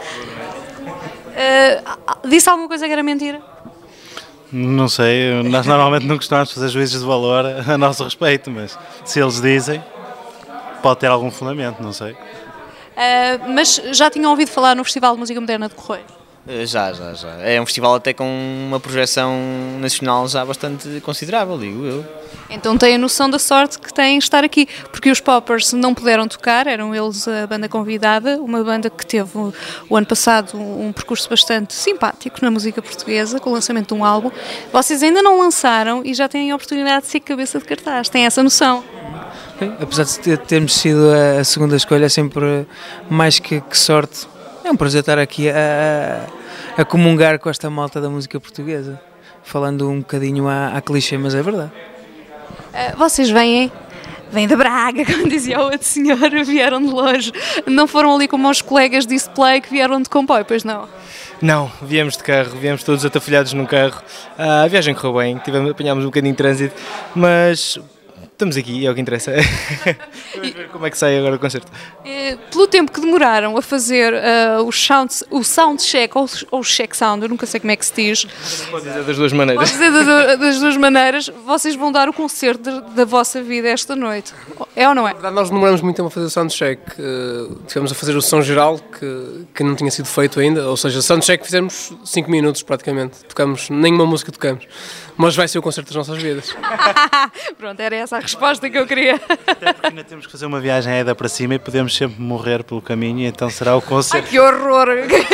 Disse alguma coisa que era mentira? Não sei, nós normalmente não costumamos fazer juízes de valor a nosso respeito, mas se eles dizem, pode ter algum fundamento, não sei. Mas já tinham ouvido falar no Festival de Música Moderna de Corroios? Já. É um festival até com uma projeção nacional já bastante considerável, digo eu. Então têm a noção da sorte que têm estar aqui, porque os Poppers não puderam tocar, eram eles a banda convidada, uma banda que teve o ano passado um percurso bastante simpático na música portuguesa, com o lançamento de um álbum. Vocês ainda não lançaram e já têm a oportunidade de ser cabeça de cartaz, têm essa noção? Apesar de termos sido a segunda escolha, é sempre mais que sorte. É um prazer estar aqui a comungar com esta malta da música portuguesa, falando um bocadinho à clichê, mas é verdade. Vocês vêm da Braga, como dizia o outro senhor, vieram de longe. Não foram ali como os colegas de Display que vieram de comboio, pois não? Não, viemos de carro, viemos todos atafolhados num carro. A viagem correu bem, apanhámos um bocadinho de trânsito, mas estamos aqui, é o que interessa. Vamos ver como é que sai agora o concerto. Pelo tempo que demoraram a fazer o soundcheck ou o check sound, eu nunca sei como é que se diz. Pode dizer das duas maneiras. Pode dizer das duas maneiras, vocês vão dar o concerto da vossa vida esta noite. É ou não é? Na verdade, nós demoramos muito tempo a fazer o soundcheck. Tivemos a fazer o som geral, que não tinha sido feito ainda, ou seja, o soundcheck fizemos 5 minutos praticamente. Tocamos, nenhuma música tocamos. Mas vai ser o concerto das nossas vidas. Pronto, era essa a resposta que eu queria. Até porque ainda temos que fazer uma viagem aérea para cima e podemos sempre morrer pelo caminho, então será o concerto. Ai, que horror!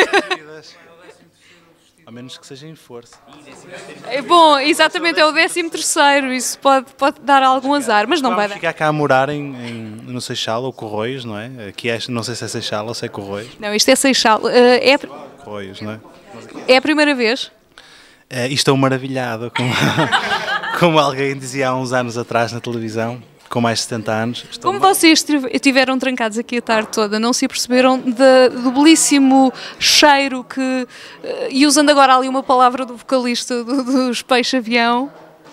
A menos que seja em força. Bom, exatamente, é o 13º, isso pode dar algum azar, mas não vai dar. Ficar cá a morar no Seixal ou Corroios, não é? Aqui não sei se é Seixal ou se é Corroios. Não, isto é Seixal. Corroios, não é? É a primeira vez? Estou maravilhado, como alguém dizia há uns anos atrás na televisão, com mais de 70 anos. Como vocês estiveram trancados aqui a tarde toda, não se aperceberam do belíssimo cheiro que, e usando agora ali uma palavra do vocalista dos Peixe-Avião,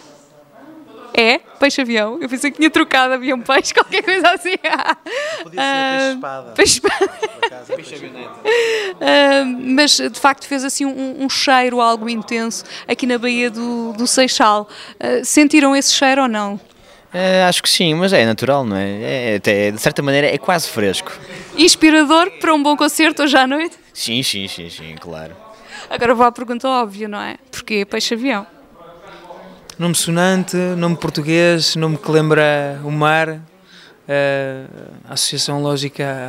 Peixe-Avião, eu pensei que tinha trocado avião-peixe, qualquer coisa assim. Podia ser peixe-espada. Peixe-avioneta. Mas de facto fez assim um cheiro algo intenso aqui na Baía do Seixal. Sentiram esse cheiro ou não? Acho que sim, mas é natural, não é? Até, de certa maneira é quase fresco. Inspirador para um bom concerto hoje à noite? Sim, claro. Agora vou à pergunta óbvia, não é? Porquê Peixe-Avião? Nome sonante, nome português, nome que lembra o mar, a associação lógica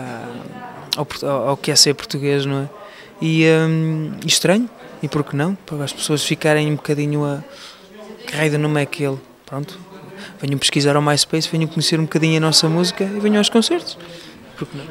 ao que é ser português, não é? E estranho, e por que não? Para as pessoas ficarem um bocadinho que raio de nome é aquele, pronto. Venham pesquisar ao MySpace, venham conhecer um bocadinho a nossa música e venham aos concertos. Por que não?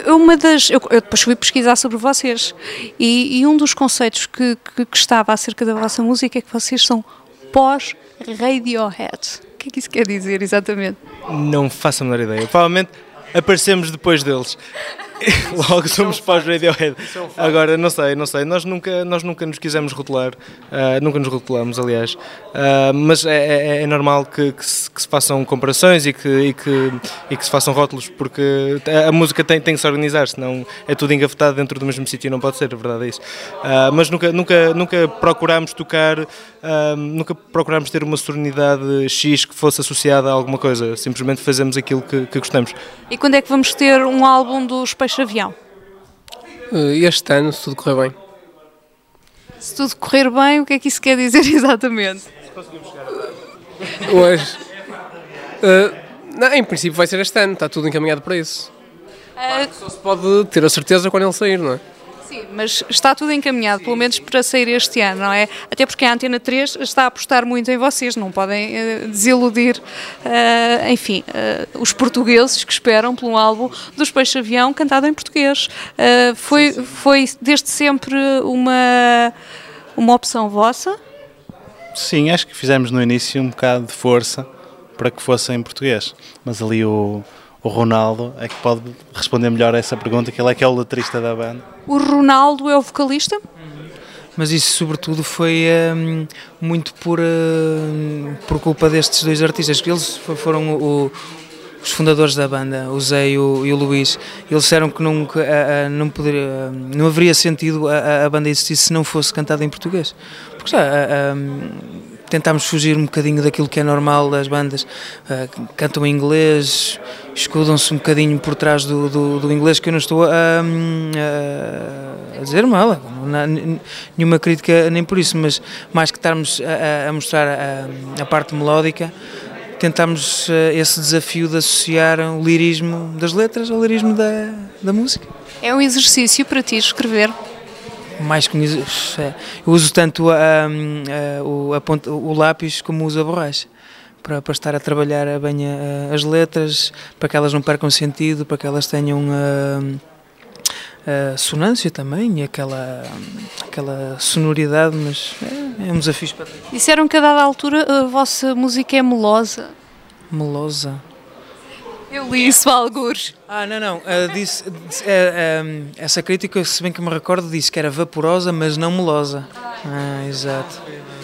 Eu depois fui pesquisar sobre vocês e um dos conceitos que estava acerca da vossa música é que vocês são pós-Radiohead. O que é que isso quer dizer exatamente? Não faço a menor ideia. Provavelmente aparecemos depois deles. Logo somos pós-Radiohead. Agora, não sei. Nós nunca nos quisemos rotular. Nunca nos rotulamos, aliás. Mas é normal que se façam comparações e que se façam rótulos, porque a música tem que se organizar, senão é tudo engavetado dentro do mesmo sítio e não pode ser, a verdade é isso. Mas nunca procurámos tocar, nunca procurámos ter uma sonoridade X que fosse associada a alguma coisa. Simplesmente fazemos aquilo que gostamos. E quando é que vamos ter um álbum dos Peixe-Avião? Este ano, se tudo correr bem. Se tudo correr bem, o que é que isso quer dizer exatamente? Hoje. Em princípio vai ser este ano, está tudo encaminhado para isso. Só se pode ter a certeza quando ele sair, não é? Sim, mas está tudo encaminhado, pelo menos para sair este ano, não é? Até porque a Antena 3 está a apostar muito em vocês, não podem desiludir, os portugueses que esperam por um álbum dos Peixe-Avião cantado em português. Foi desde sempre uma opção vossa? Sim, acho que fizemos no início um bocado de força para que fosse em português, mas ali o Ronaldo é que pode responder melhor a essa pergunta, que ele é que é o letrista da banda. O Ronaldo é o vocalista? Mas isso sobretudo foi muito por culpa destes dois artistas, que eles foram os fundadores da banda, o Zé e o Luís, eles disseram que não haveria sentido a banda existir se não fosse cantada em português. Porque tentámos fugir um bocadinho daquilo que é normal das bandas, cantam em inglês, escudam-se um bocadinho por trás do inglês, que eu não estou a dizer mal, nenhuma crítica nem por isso, mas mais que estarmos a mostrar a parte melódica, tentámos esse desafio de associar o lirismo das letras ao lirismo da música. É um exercício para ti escrever? Mais que eu uso tanto o lápis como uso a borracha para estar a trabalhar bem as letras, para que elas não percam sentido, para que elas tenham a sonância também, aquela sonoridade, mas é um desafio espetacular. Disseram que a dada altura a vossa música é melosa. Melosa? Eu li isso a algures. Não. Essa crítica, se bem que me recordo, disse que era vaporosa, mas não melosa. Exato.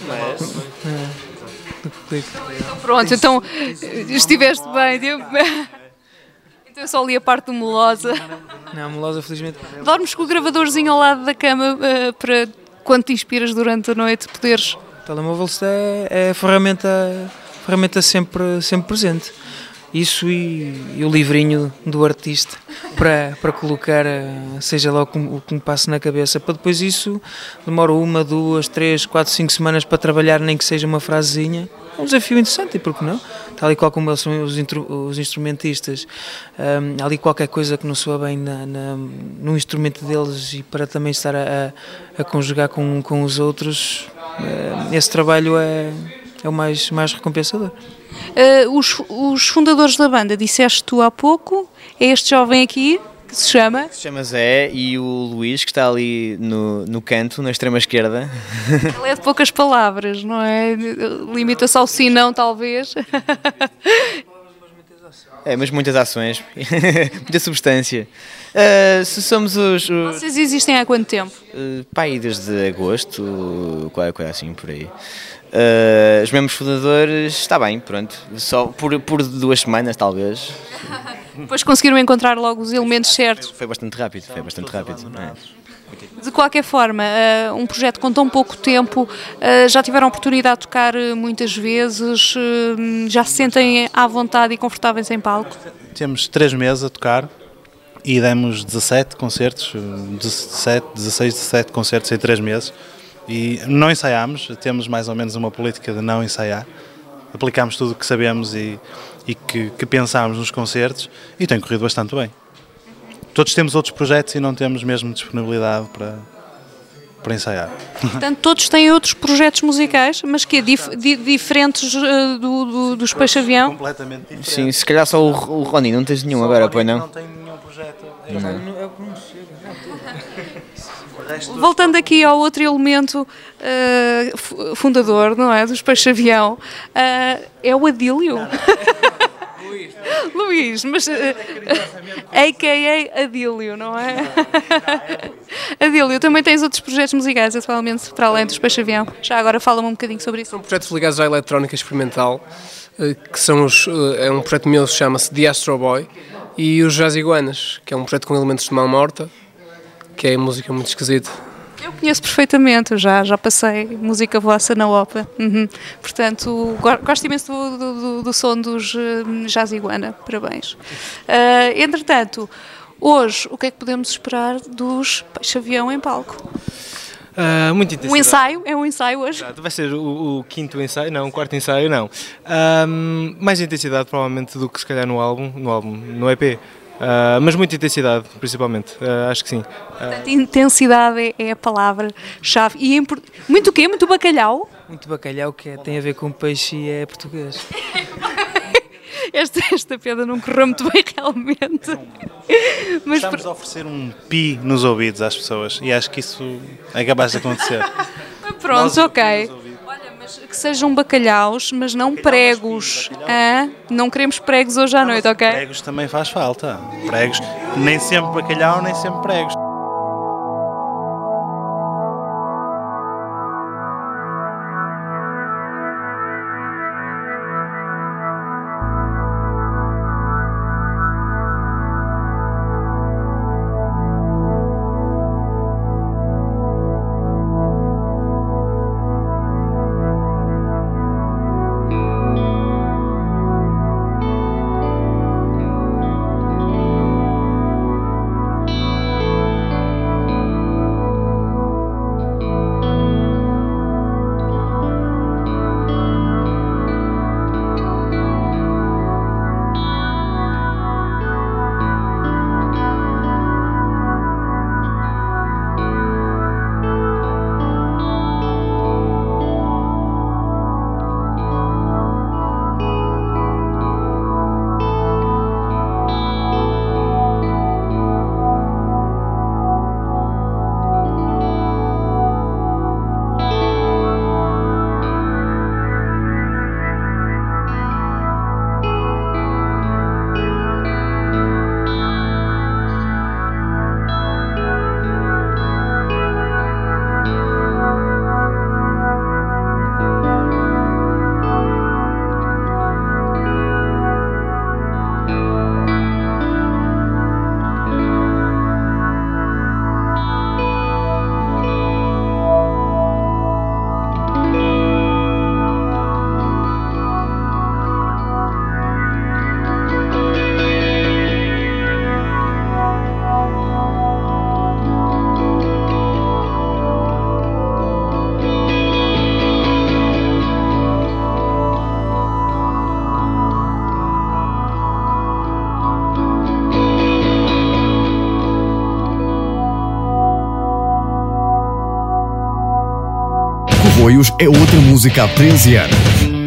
Pronto, então estiveste bem. Então eu só li a parte do melosa. Não, melosa, felizmente. Dormes com o gravadorzinho ao lado da cama para quando te inspiras durante a noite poderes. O telemóvel é a ferramenta sempre presente. Isso e o livrinho do artista para colocar, seja lá o que me passe na cabeça, para depois isso demora 1, 2, 3, 4, 5 semanas para trabalhar, nem que seja uma frasezinha. É um desafio interessante, e por que não? Tal e qual como eles são os instrumentistas, há ali qualquer coisa que não soa bem no instrumento deles, e para também estar a conjugar com os outros, esse trabalho é o mais recompensador. Os fundadores da banda, disseste tu há pouco, é este jovem aqui, que se chama? Se chama Zé, e o Luís, que está ali no canto, na extrema esquerda. Ele é de poucas palavras, não é? Limita-se ao sim, não, talvez. Mas muitas ações, muita substância. Se somos os... Vocês existem há quanto tempo? Desde agosto, qualquer coisa assim, por aí. Os membros fundadores, está bem, pronto, só por 2 semanas talvez. Depois conseguiram encontrar logo os elementos certos. Foi bastante rápido. De qualquer forma, um projeto com tão pouco tempo, já tiveram a oportunidade de tocar muitas vezes, já se sentem à vontade e confortáveis em palco? Temos 3 meses a tocar e demos 17 concertos, 17 concertos em 3 meses. E não ensaiámos, temos mais ou menos uma política de não ensaiar. Aplicámos tudo o que sabemos e que pensámos nos concertos, e tem corrido bastante bem. Todos temos outros projetos e não temos mesmo disponibilidade para ensaiar. Portanto, todos têm outros projetos musicais, mas que diferentes dos Peixe-Avião? Completamente diferentes. Sim, se calhar só o Rony, não tens nenhum agora, pois não? Não tenho nenhum projeto. Voltando aqui ao outro elemento fundador, não é, dos Peixe-Avião, é o Adílio. Luís, mas a.k.a. Adílio, não é? Adílio, também tens outros projetos musicais atualmente para além dos Peixe-Avião. Já agora fala-me um bocadinho sobre isso. São projetos ligados à eletrónica experimental, que são é um projeto meu que chama-se The Astro Boy, e os Jazz Iguanas, que é um projeto com elementos de mão morta, que é música muito esquisita. Eu conheço perfeitamente, eu já passei música vossa na OPA. Portanto, gosto imenso do som dos Jazz Iguana. Parabéns. Entretanto, hoje, o que é que podemos esperar dos Peixe-Avião em palco? Muita intensidade. Um ensaio? É um ensaio hoje? Vai ser o 5º ensaio, não, o 4º ensaio, não. Mais intensidade, provavelmente, do que se calhar no EP. Mas muita intensidade, principalmente, acho que sim. Portanto, intensidade é a palavra-chave. E muito o quê? Muito bacalhau? Muito bacalhau, que tem a ver com peixe e é português. Esta piada não correu muito bem, realmente. Mas estamos a oferecer um pi nos ouvidos às pessoas, e acho que isso é capaz de acontecer. Pronto, ok. Olha, mas que sejam bacalhaus, mas não pregos. Não queremos pregos hoje à noite, ok? Pregos também faz falta. Pregos, nem sempre bacalhau, nem sempre pregos. Corroios é outra música há 13 anos.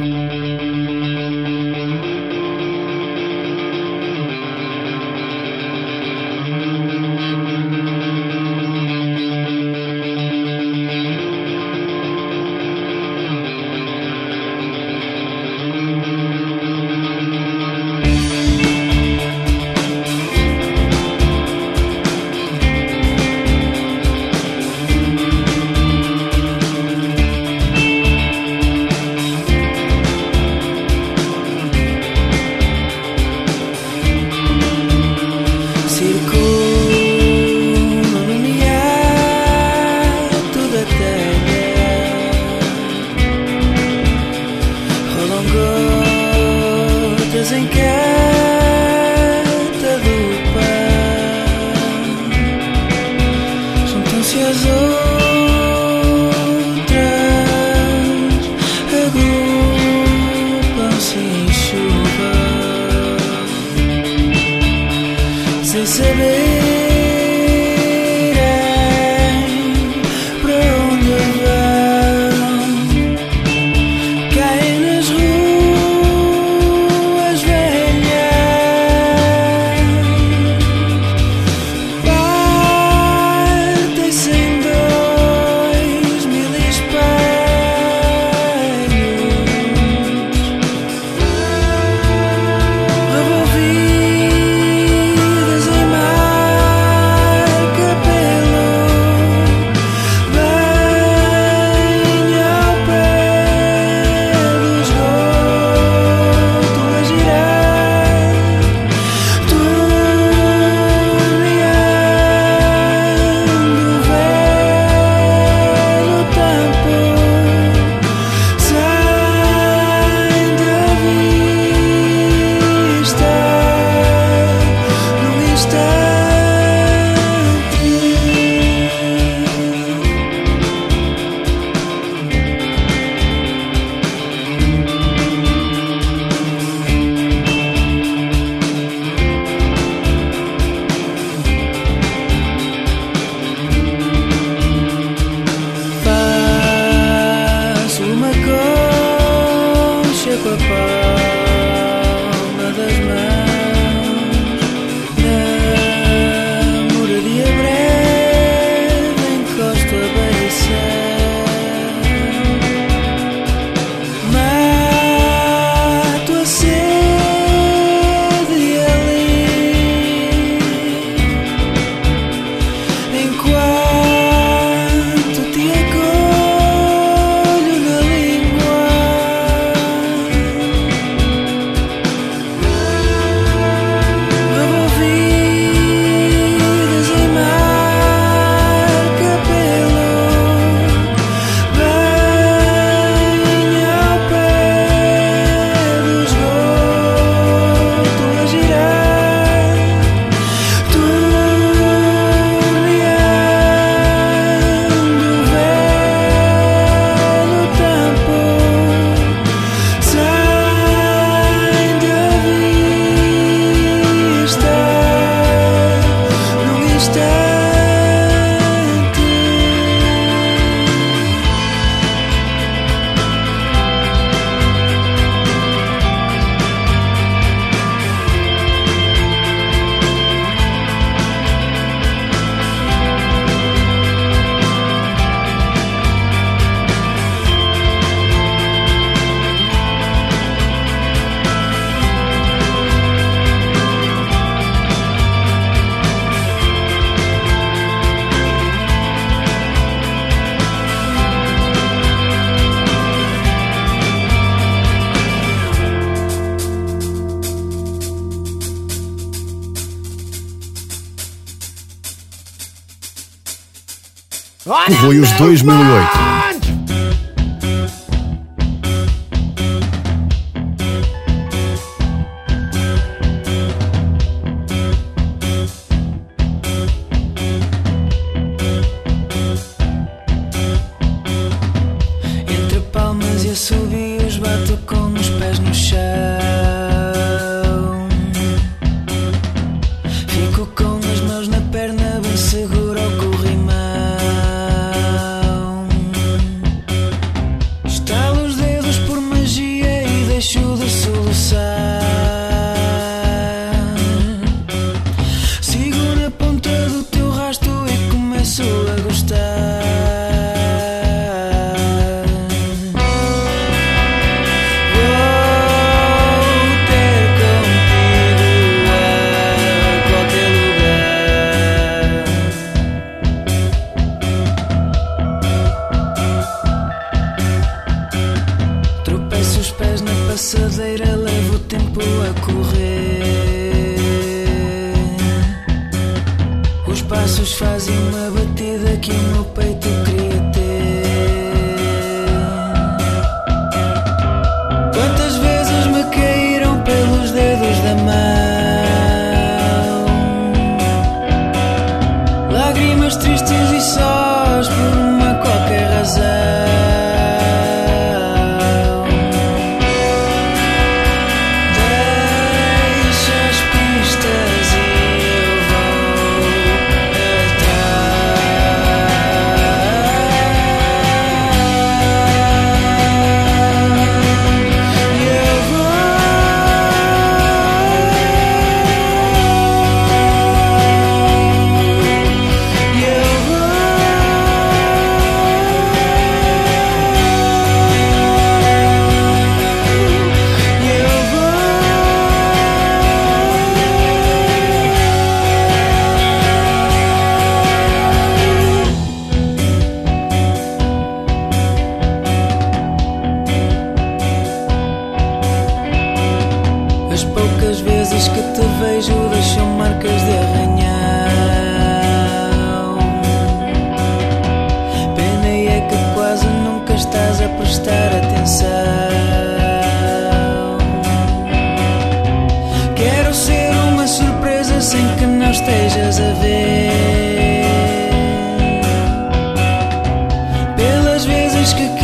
Corroios 2008. Entre palmas e assobios bato com os pés no chão. Fico com as mãos na perna bem seguro ao corrimão. passadeira leva o tempo a correr. Os passos fazem uma batida que o meu peito queria ter. Quantas vezes me caíram pelos dedos da mão, lágrimas tristes e sós por uma qualquer razão. Deixam marcas de arranhão. Pena é que quase nunca estás a prestar atenção. Quero ser uma surpresa sem que não estejas a ver. Pelas vezes que